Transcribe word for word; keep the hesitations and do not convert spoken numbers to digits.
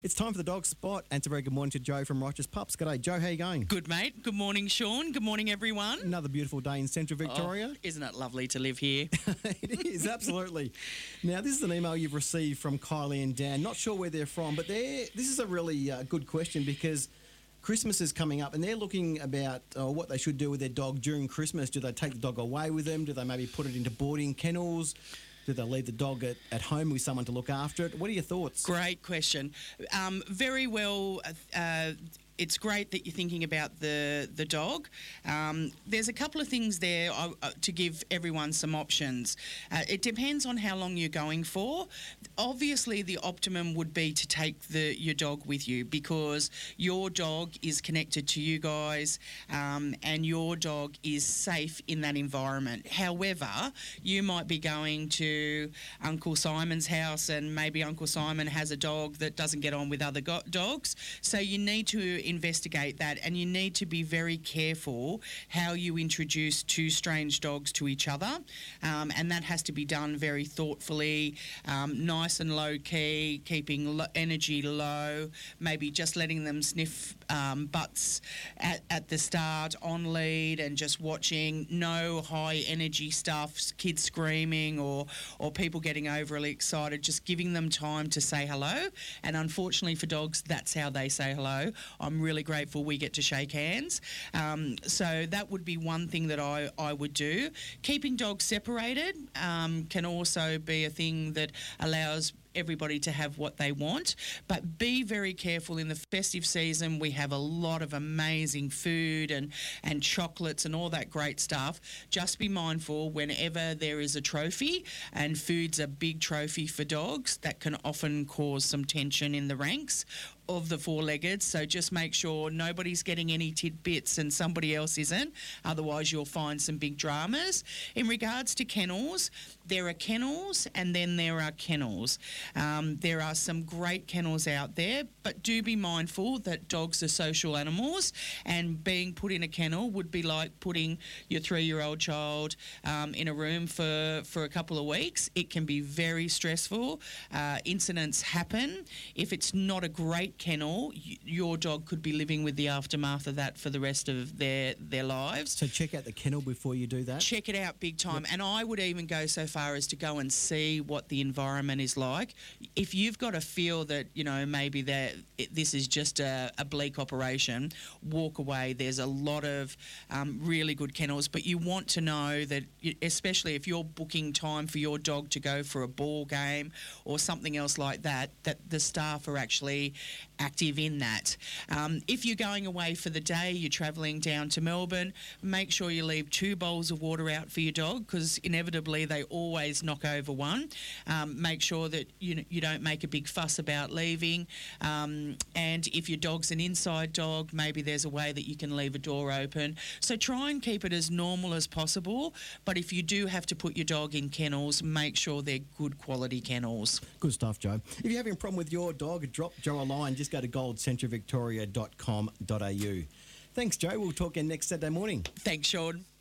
It's time for the dog spot, and it's a very good morning to Joe from Righteous Pups. G'day, Joe. How you going? Good, mate. Good morning, Sean. Good morning, everyone. Another beautiful day in Central Victoria. Oh, isn't it lovely to live here? It is, absolutely. Now, this is an email you've received from Kylie and Dan. Not sure where they're from, but they're, this is a really uh, good question because Christmas is coming up and they're looking about uh, what they should do with their dog during Christmas. Do they take the dog away with them? Do they maybe put it into boarding kennels? Do they leave the dog at, at home with someone to look after it? What are your thoughts? Great question. Um, very well. Uh, It's great that you're thinking about the the dog. Um, there's a couple of things there uh, uh, to give everyone some options. Uh, it depends on how long you're going for. Obviously, the optimum would be to take the your dog with you because your dog is connected to you guys um, and your dog is safe in that environment. However, you might be going to Uncle Simon's house and maybe Uncle Simon has a dog that doesn't get on with other go- dogs. So you need to investigate that, and you need to be very careful how you introduce two strange dogs to each other, um, and that has to be done very thoughtfully, um, nice and low key, keeping lo- energy low, maybe just letting them sniff um, butts at, at the start on lead and just watching. No high energy stuff, kids screaming or or people getting overly excited, just giving them time to say hello. And unfortunately for dogs, that's how they say hello. I'm really grateful we get to shake hands. Um, so that would be one thing that I, I would do. Keeping dogs separated um, can also be a thing that allows everybody to have what they want, but be very careful. In the festive season we have a lot of amazing food and and chocolates and all that great stuff. Just be mindful whenever there is a trophy, and food's a big trophy for dogs, that can often cause some tension in the ranks of the four-legged. So just make sure nobody's getting any tidbits and somebody else isn't, otherwise you'll find some big dramas. In regards to kennels, there are kennels and then there are kennels. Um, there are some great kennels out there, but do be mindful that dogs are social animals, and being put in a kennel would be like putting your three-year-old child um, in a room for, for a couple of weeks. It can be very stressful. Uh, incidents happen. If it's not a great kennel, y- your dog could be living with the aftermath of that for the rest of their, their lives. So check out the kennel before you do that? Check it out big time. Yep. And I would even go so far as to go and see what the environment is like. If you've got to feel that, you know, maybe that it, this is just a, a bleak operation, walk away. There's a lot of um, really good kennels, but you want to know that, you, especially if you're booking time for your dog to go for a ball game or something else like that, that the staff are actually active in that. Um, if you're going away for the day, you're travelling down to Melbourne, make sure you leave two bowls of water out for your dog, because inevitably they always knock over one. Um, make sure that you you don't make a big fuss about leaving. Um, and if your dog's an inside dog, maybe there's a way that you can leave a door open. So try and keep it as normal as possible. But if you do have to put your dog in kennels, make sure they're good quality kennels. Good stuff, Joe. If you're having a problem with your dog, drop Joe a line. Just go to gold central victoria dot com dot a u. Thanks, Joe. We'll talk again next Saturday morning. Thanks, Sean.